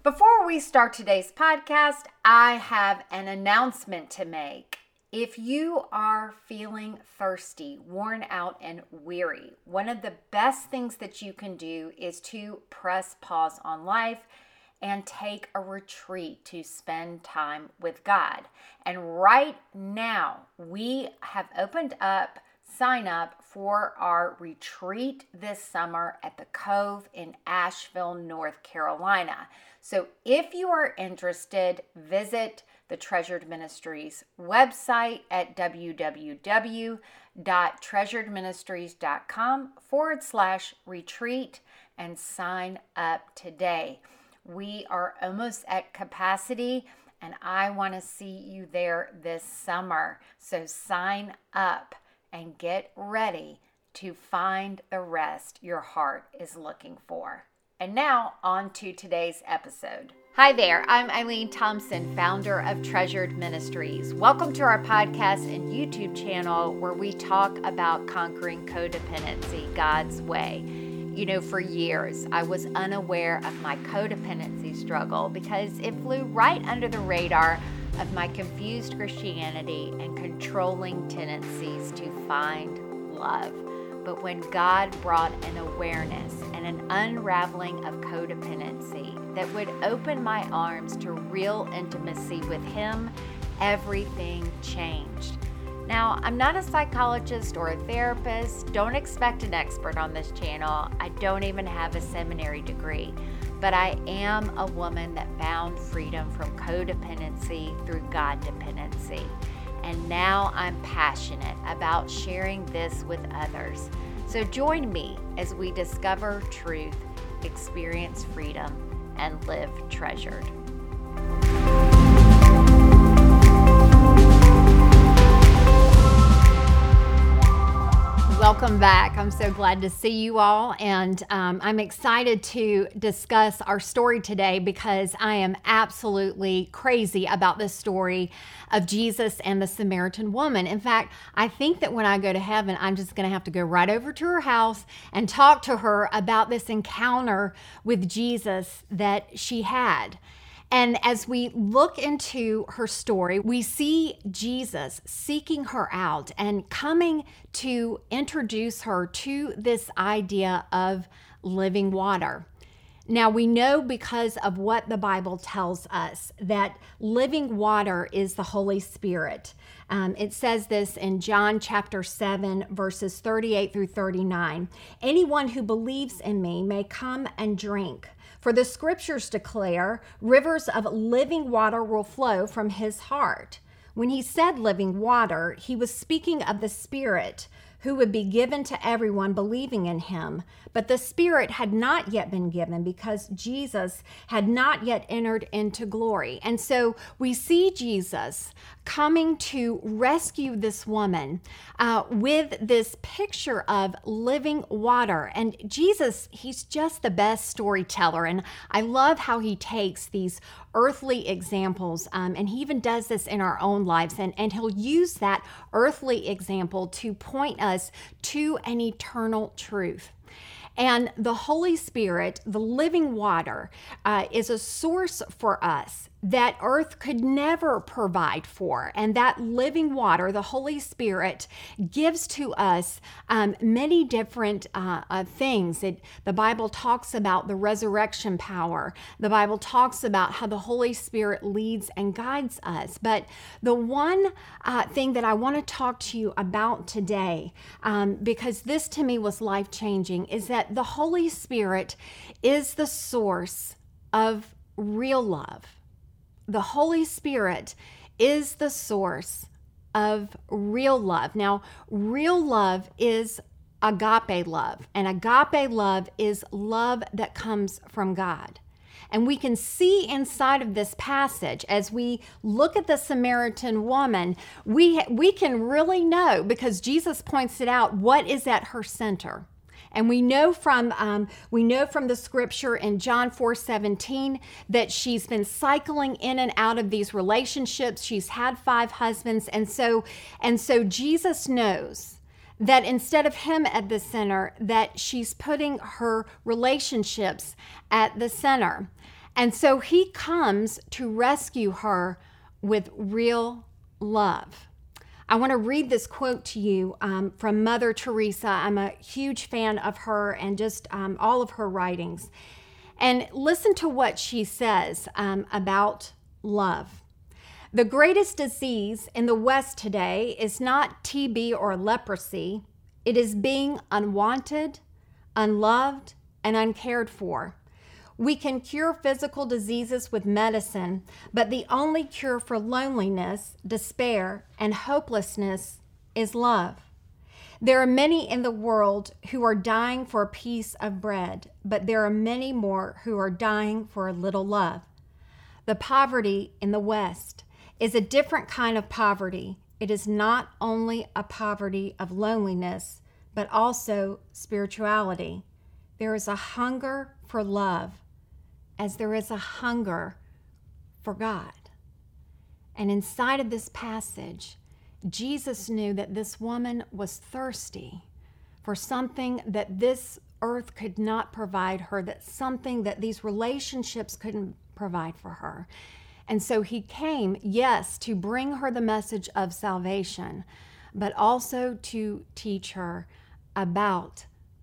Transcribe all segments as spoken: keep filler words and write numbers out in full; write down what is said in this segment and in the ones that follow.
Before we start today's podcast, I have an announcement to make. If you are feeling thirsty, worn out, and weary, one of the best things that you can do is to press pause on life and take a retreat to spend time with God. And right now, we have opened up, sign up for our retreat this summer at the Cove in Asheville, North Carolina. So if you are interested, visit the Treasured Ministries website at www.treasuredministries.com forward slash retreat and sign up today. We are almost at capacity and I want to see you there this summer. So sign up and get ready to find the rest your heart is looking for. And now on to today's episode. Hi there, I'm Eileen Thompson, founder of Treasured Ministries. Welcome to our podcast and YouTube channel where we talk about conquering codependency God's way. You know, for years, I was unaware of my codependency struggle because it flew right under the radar of my confused Christianity and controlling tendencies to find love. But when God brought an awareness and an unraveling of codependency that would open my arms to real intimacy with Him, everything changed. Now, I'm not a psychologist or a therapist. Don't expect an expert on this channel. I don't even have a seminary degree, but I am a woman that found freedom from codependency through God dependency. And now I'm passionate about sharing this with others. So join me as we discover truth, experience freedom, and live treasured. Welcome back. I'm so glad to see you all, and um, I'm excited to discuss our story today because I am absolutely crazy about this story of Jesus and the Samaritan woman. In fact, I think that when I go to heaven, I'm just going to have to go right over to her house and talk to her about this encounter with Jesus that she had. And as we look into her story, we see Jesus seeking her out and coming to introduce her to this idea of living water. Now, we know because of what the Bible tells us that living water is the Holy Spirit. Um, it says this in John chapter seven, verses thirty-eight through thirty-nine. Anyone who believes in me may come and drink. For the scriptures declare, rivers of living water will flow from his heart. When he said living water, he was speaking of the Spirit who would be given to everyone believing in him. But the Spirit had not yet been given because Jesus had not yet entered into glory. And so we see Jesus coming to rescue this woman uh, with this picture of living water. And Jesus, he's just the best storyteller. And I love how he takes these earthly examples, um, and he even does this in our own lives. And, and he'll use that earthly example to point us to an eternal truth. And the Holy Spirit, the living water, uh, is a source for us that earth could never provide for. And that living water, the Holy Spirit, gives to us um, many different uh, uh, things. It, the Bible talks about the resurrection power. The Bible talks about how the Holy Spirit leads and guides us. But the one uh, thing that I want to talk to you about today, um, because this to me was life-changing, is that the Holy Spirit is the source of real love. The Holy Spirit is the source of real love. Now, real love is agape love, and agape love is love that comes from God. And we can see inside of this passage, as we look at the Samaritan woman, we, we can really know, because Jesus points it out, what is at her center. And we know from um, we know from the scripture in John four seventeen that she's been cycling in and out of these relationships. She's had five husbands. And so, and so Jesus knows that instead of him at the center, that she's putting her relationships at the center. And so he comes to rescue her with real love. I want to read this quote to you um, from Mother Teresa. I'm a huge fan of her and just um, all of her writings. And listen to what she says um, about love. The greatest disease in the West today is not T B or leprosy. It is being unwanted, unloved, and uncared for. We can cure physical diseases with medicine, but the only cure for loneliness, despair, and hopelessness is love. There are many in the world who are dying for a piece of bread, but there are many more who are dying for a little love. The poverty in the West is a different kind of poverty. It is not only a poverty of loneliness, but also spirituality. There is a hunger for love, as there is a hunger for God. And inside of this passage, Jesus knew that this woman was thirsty for something that this earth could not provide her, that something that these relationships couldn't provide for her. And so he came, yes, to bring her the message of salvation, but also to teach her about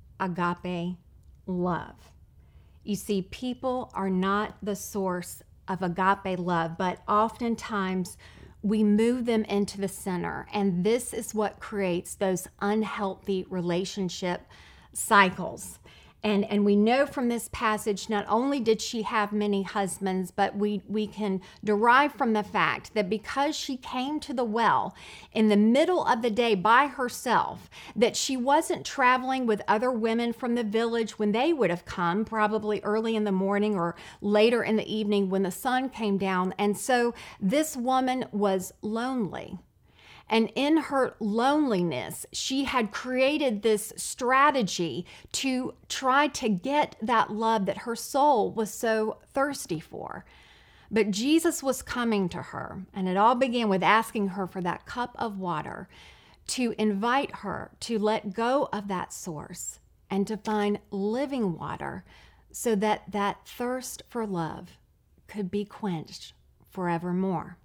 agape love. You see, people are not the source of agape love, but oftentimes we move them into the center. And this is what creates those unhealthy relationship cycles. And, and we know from this passage, not only did she have many husbands, but we, we can derive from the fact that because she came to the well in the middle of the day by herself, that she wasn't traveling with other women from the village when they would have come, probably early in the morning or later in the evening when the sun came down. And so this woman was lonely. And in her loneliness, she had created this strategy to try to get that love that her soul was so thirsty for. But Jesus was coming to her, and it all began with asking her for that cup of water, to invite her to let go of that source and to find living water so that that thirst for love could be quenched forevermore.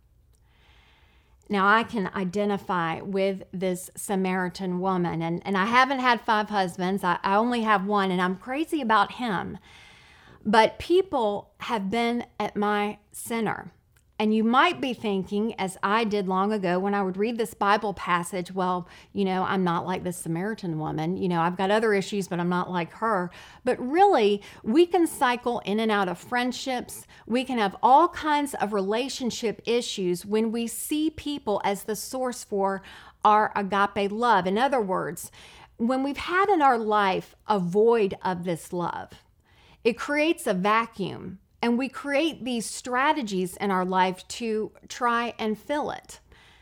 Now, I can identify with this Samaritan woman, and, and I haven't had five husbands. I, I only have one, and I'm crazy about him. But people have been at my center. And you might be thinking, as I did long ago when I would read this Bible passage, well, you know, I'm not like this Samaritan woman. You know, I've got other issues, but I'm not like her. But really, we can cycle in and out of friendships. We can have all kinds of relationship issues when we see people as the source for our agape love. In other words, when we've had in our life a void of this love, it creates a vacuum. And we create these strategies in our life to try and fill it.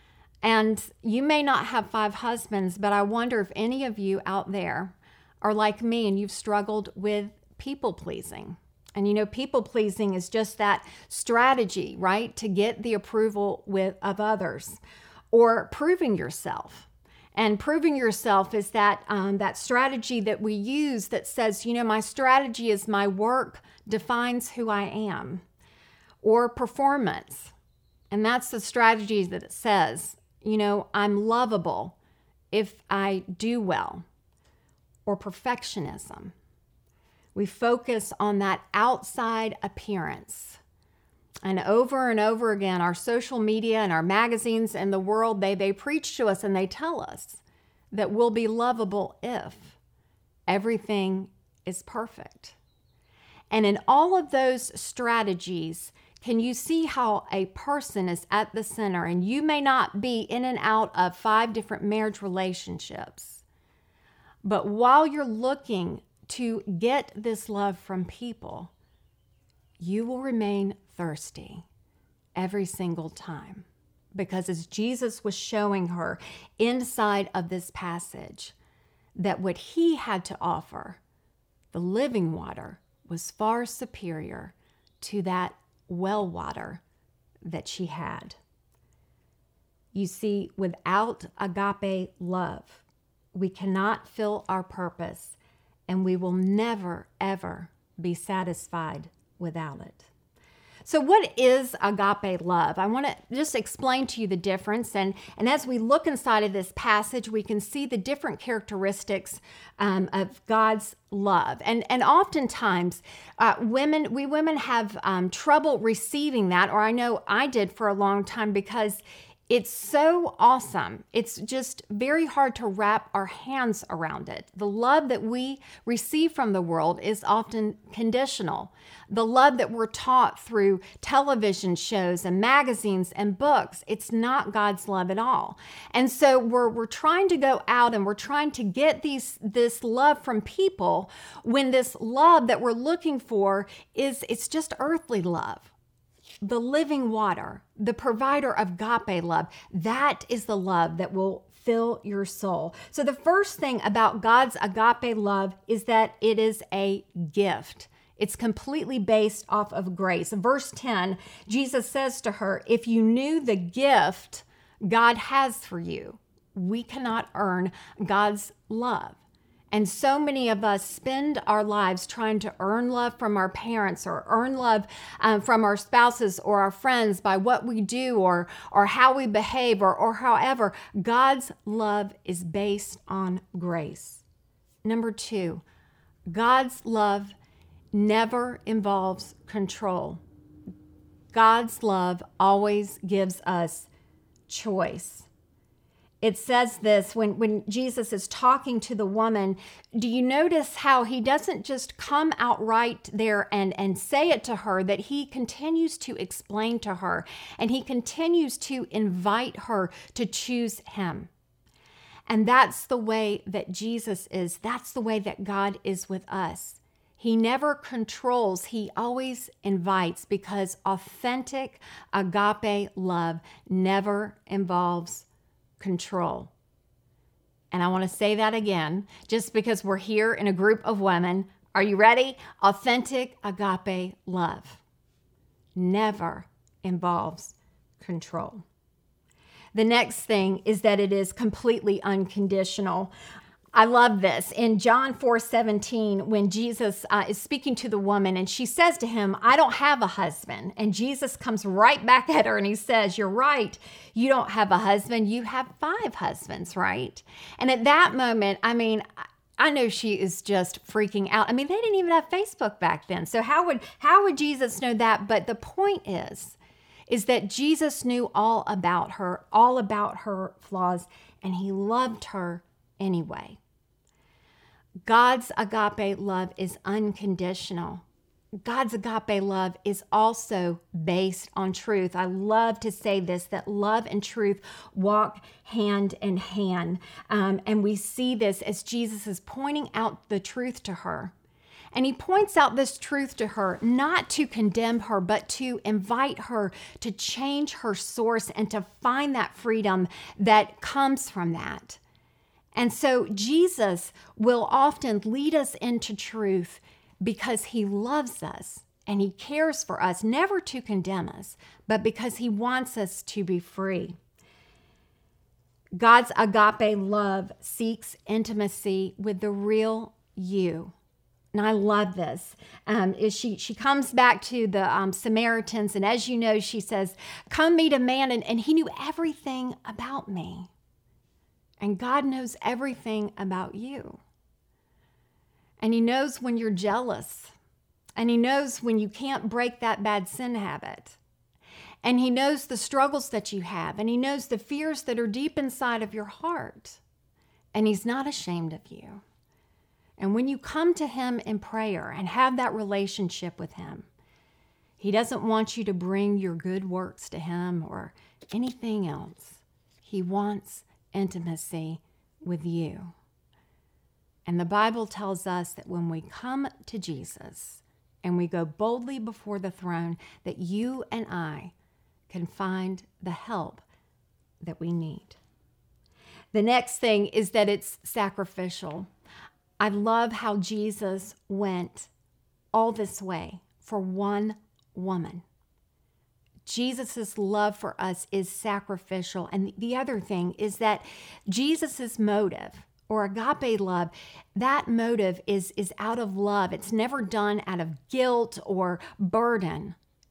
And you may not have five husbands, but I wonder if any of you out there are like me and you've struggled with people pleasing. And you know, people pleasing is just that strategy, right? To get the approval with of others, or proving yourself. And proving yourself is that um, that strategy that we use that says, you know, my strategy is my work defines who I am, or performance. And that's the strategy that it says, you know, I'm lovable if I do well, or perfectionism. We focus on that outside appearance. And over and over again, our social media and our magazines and the world, they, they preach to us and they tell us that we'll be lovable if everything is perfect. And in all of those strategies, can you see how a person is at the center? And you may not be in and out of five different marriage relationships, but while you're looking to get this love from people, you will remain thirsty every single time. Because as Jesus was showing her inside of this passage, that what he had to offer, the living water, was far superior to that well water that she had. You see, without agape love, we cannot fill our purpose, and we will never, ever be satisfied without it. So what is agape love? I want to just explain to you the difference. And, and as we look inside of this passage, we can see the different characteristics um, of God's love. And, and oftentimes, uh, women, we women have um, trouble receiving that, or I know I did for a long time, because it's so awesome. It's just very hard to wrap our hands around it. The love that we receive from the world is often conditional. The love that we're taught through television shows and magazines and books, it's not God's love at all. And so we're we're trying to go out and we're trying to get these this love from people, when this love that we're looking for is it's just earthly love. The living water, the provider of agape love, that is the love that will fill your soul. So the first thing about God's agape love is that it is a gift. It's completely based off of grace. Verse ten, Jesus says to her, if you knew the gift God has for you, we cannot earn God's love. And so many of us spend our lives trying to earn love from our parents, or earn love um, from our spouses or our friends by what we do, or, or how we behave, or, or however. God's love is based on grace. Number two, God's love never involves control. God's love always gives us choice. It says this when, when Jesus is talking to the woman. Do you notice how he doesn't just come outright there and, and say it to her, that he continues to explain to her, and he continues to invite her to choose him. And that's the way that Jesus is. That's the way that God is with us. He never controls, he always invites, because authentic agape love never involves control. And I want to say that again, just because we're here in a group of women. Are you ready? Authentic agape love never involves control. The next thing is that it is completely unconditional. I love this. In John four seventeen, when Jesus uh, is speaking to the woman and she says to him, I don't have a husband. And Jesus comes right back at her and he says, you're right. You don't have a husband. You have five husbands, right? And at that moment, I mean, I know she is just freaking out. I mean, they didn't even have Facebook back then. So how would, how would Jesus know that? But the point is, is that Jesus knew all about her, all about her flaws, and he loved her anyway. God's agape love is unconditional. God's agape love is also based on truth. I love to say this, that love and truth walk hand in hand. Um, and we see this as Jesus is pointing out the truth to her. And he points out this truth to her, not to condemn her, but to invite her to change her source and to find that freedom that comes from that. And so Jesus will often lead us into truth because he loves us and he cares for us, never to condemn us, but because he wants us to be free. God's agape love seeks intimacy with the real you. And I love this. Um, is she she comes back to the um, Samaritans, and as you know, she says, come meet a man, and, and he knew everything about me. And God knows everything about you. And he knows when you're jealous. And he knows when you can't break that bad sin habit. And he knows the struggles that you have. And he knows the fears that are deep inside of your heart. And he's not ashamed of you. And when you come to him in prayer and have that relationship with him, he doesn't want you to bring your good works to him or anything else. He wants intimacy with you. And the Bible tells us that when we come to Jesus and we go boldly before the throne, that you and I can find the help that we need. The next thing is that it's sacrificial. I love how Jesus went all this way for one woman. Jesus' love for us is sacrificial. And the other thing is that Jesus' motive, or agape love, that motive is, is out of love. It's never done out of guilt or burden.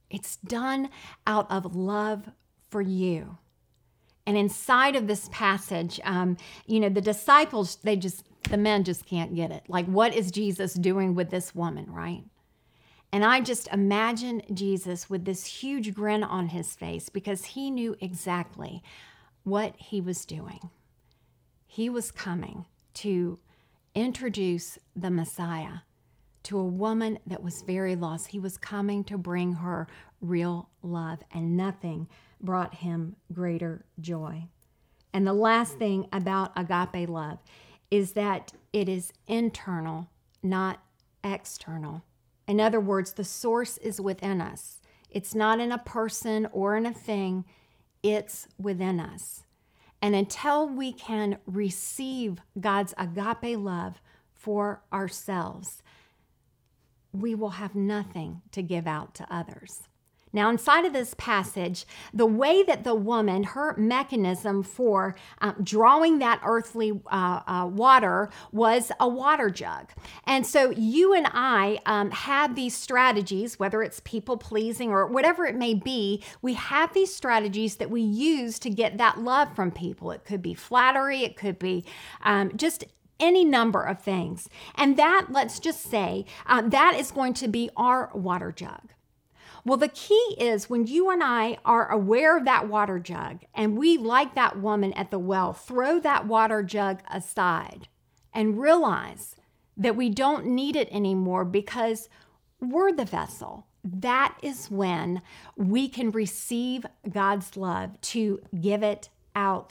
It's done out of love for you. And inside of this passage, um, you know, the disciples, they just, the men just can't get it. Like, what is Jesus doing with this woman, right? And I just imagine Jesus with this huge grin on his face because he knew exactly what he was doing. He was coming to introduce the Messiah to a woman that was very lost. He was coming to bring her real love, and nothing brought him greater joy. And the last thing about agape love is that it is internal, not external. In other words, the source is within us. It's not in a person or in a thing. It's within us. And until we can receive God's agape love for ourselves, we will have nothing to give out to others. Now, inside of this passage, the way that the woman, her mechanism for um, drawing that earthly uh, uh, water was a water jug. And so you and I um, have these strategies, whether it's people pleasing or whatever it may be, we have these strategies that we use to get that love from people. It could be flattery, it could be um, just any number of things. And that, let's just say, uh, that is going to be our water jug. Well, the key is when you and I are aware of that water jug and we, like that woman at the well, throw that water jug aside and realize that we don't need it anymore because we're the vessel. That is when we can receive God's love to give it out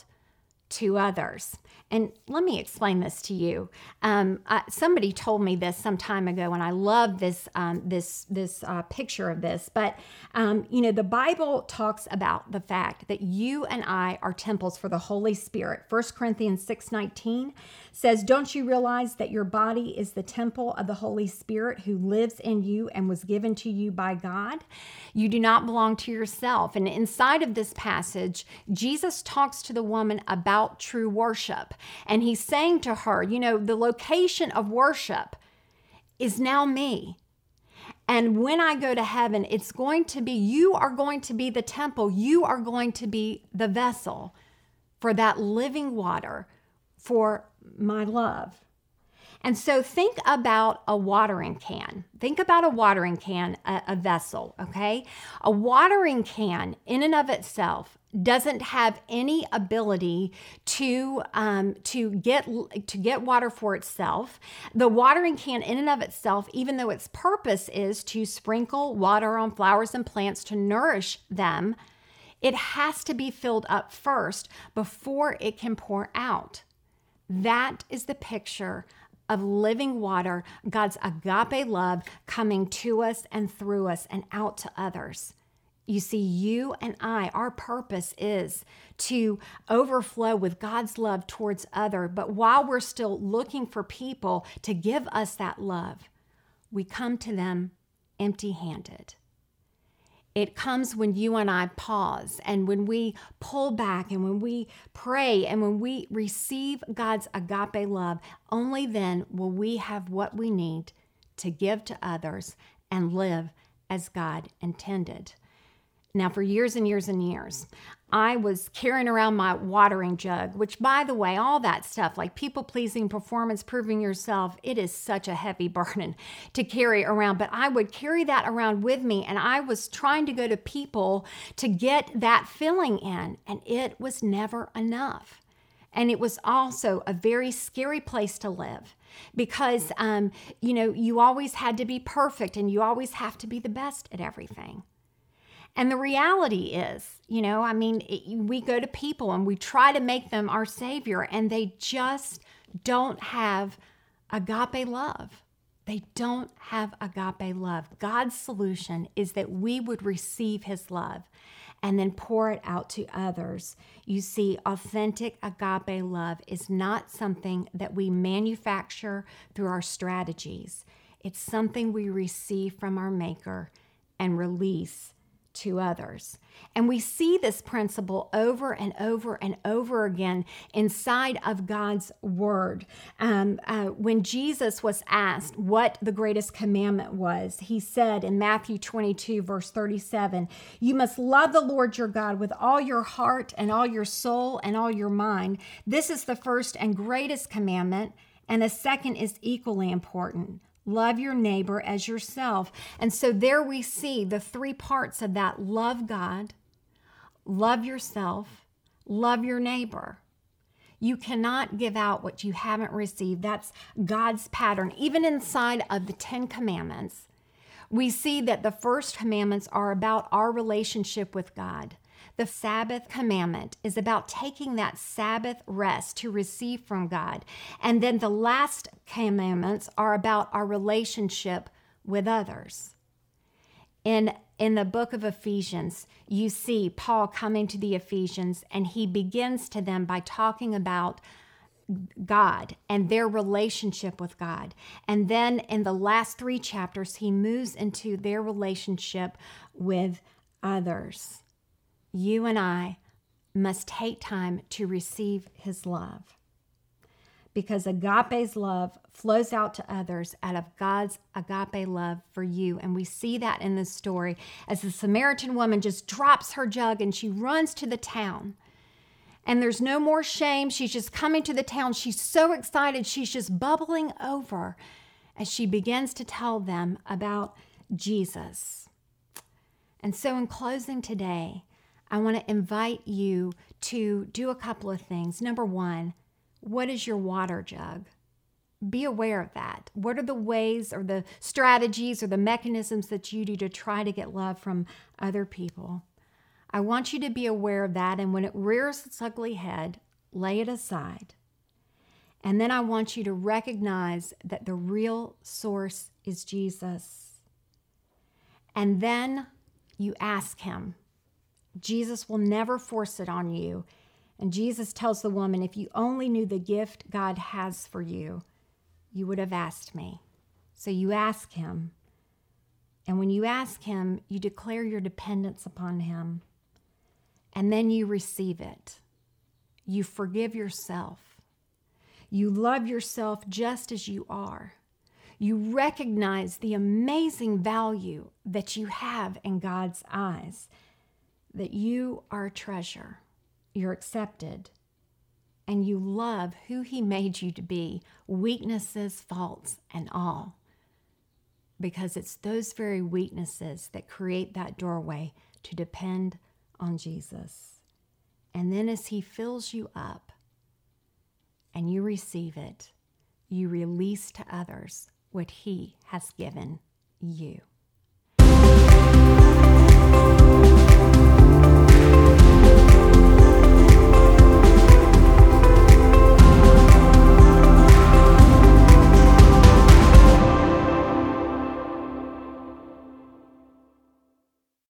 to others. And let me explain this to you. Um, uh, somebody told me this some time ago, and I love this um, this this uh, picture of this. But um, you know, the Bible talks about the fact that you and I are temples for the Holy Spirit. First Corinthians six nineteen says, "Don't you realize that your body is the temple of the Holy Spirit who lives in you and was given to you by God? You do not belong to yourself." And inside of this passage, Jesus talks to the woman about true worship. And he's saying to her, you know, the location of worship is now me. And when I go to heaven, it's going to be, you are going to be the temple. You are going to be the vessel for that living water, for my love. And so think about a watering can. Think about a watering can, a, a vessel, okay? A watering can in and of itself doesn't have any ability to um, to get to get water for itself. The watering can in and of itself, even though its purpose is to sprinkle water on flowers and plants to nourish them, it has to be filled up first before it can pour out. That is the picture of living water, God's agape love coming to us and through us and out to others. You see, you and I, our purpose is to overflow with God's love towards others. But while we're still looking for people to give us that love, we come to them empty-handed. It comes when you and I pause and when we pull back and when we pray and when we receive God's agape love. Only then will we have what we need to give to others and live as God intended. Now, for years and years and years, I was carrying around my watering jug, which, by the way, all that stuff like people-pleasing, performance, proving yourself, it is such a heavy burden to carry around. But I would carry that around with me, and I was trying to go to people to get that filling in, and it was never enough. And it was also a very scary place to live because, um, you know, you always had to be perfect, and you always have to be the best at everything. And the reality is, you know, I mean, it, we go to people and we try to make them our savior, and they just don't have agape love. They don't have agape love. God's solution is that we would receive his love and then pour it out to others. You see, authentic agape love is not something that we manufacture through our strategies. It's something we receive from our Maker and release to others. And we see this principle over and over and over again inside of God's word. Um, uh, when Jesus was asked what the greatest commandment was, he said in Matthew twenty-two, verse thirty-seven, "You must love the Lord your God with all your heart and all your soul and all your mind. This is the first and greatest commandment, and the second is equally important. Love your neighbor as yourself." And so there we see the three parts of that: love God, love yourself, love your neighbor. You cannot give out what you haven't received. That's God's pattern. Even inside of the Ten Commandments, we see that the first commandments are about our relationship with God. The Sabbath commandment is about taking that Sabbath rest to receive from God. And then the last commandments are about our relationship with others. In, in the book of Ephesians, you see Paul coming to the Ephesians, and he begins to them by talking about God and their relationship with God. And then in the last three chapters, he moves into their relationship with others. You and I must take time to receive his love, because agape's love flows out to others out of God's agape love for you. And we see that in this story as the Samaritan woman just drops her jug and she runs to the town. And there's no more shame. She's just coming to the town. She's so excited. She's just bubbling over as she begins to tell them about Jesus. And so in closing today, I want to invite you to do a couple of things. Number one, what is your water jug? Be aware of that. What are the ways or the strategies or the mechanisms that you do to try to get love from other people? I want you to be aware of that, and when it rears its ugly head, lay it aside. And then I want you to recognize that the real source is Jesus. And then you ask him. Jesus will never force it on you. And Jesus tells the woman, if you only knew the gift God has for you, you would have asked me. So you ask him. And when you ask him, you declare your dependence upon him. And then you receive it. You forgive yourself. You love yourself just as you are. You recognize the amazing value that you have in God's eyes, that you are a treasure, you're accepted, and you love who he made you to be, weaknesses, faults, and all. Because it's those very weaknesses that create that doorway to depend on Jesus. And then as he fills you up and you receive it, you release to others what he has given you.